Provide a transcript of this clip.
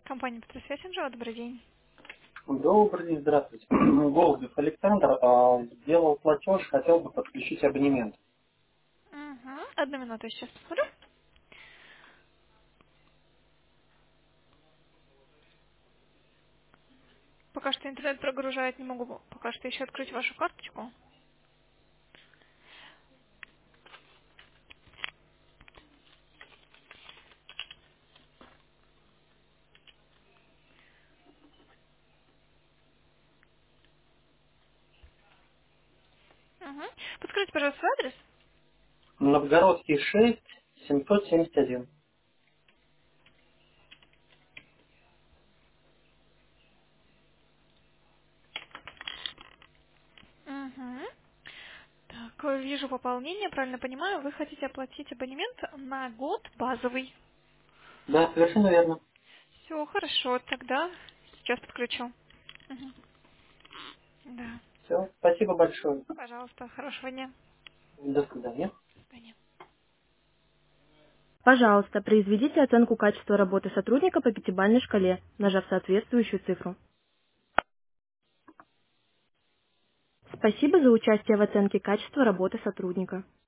Компания Петросвязь Анжела, добрый день. Добрый день, здравствуйте. Голубев Александр. Сделал платеж, хотел бы подключить абонемент. Угу. Одну минуту, я сейчас посмотрю. Пока что интернет прогружает, не могу пока что еще открыть вашу карточку. Угу. Подскажите, пожалуйста, свой адрес. Новгородский 6, 771. Угу. Так, вижу пополнение, правильно понимаю, вы хотите оплатить абонемент на год базовый. Да, совершенно верно. Все, хорошо, тогда сейчас подключу. Угу. Да. Все, спасибо большое. Пожалуйста, хорошего дня. До свидания. До свидания. Пожалуйста, произведите оценку качества работы сотрудника по пятибалльной шкале, нажав соответствующую цифру. Спасибо за участие в оценке качества работы сотрудника.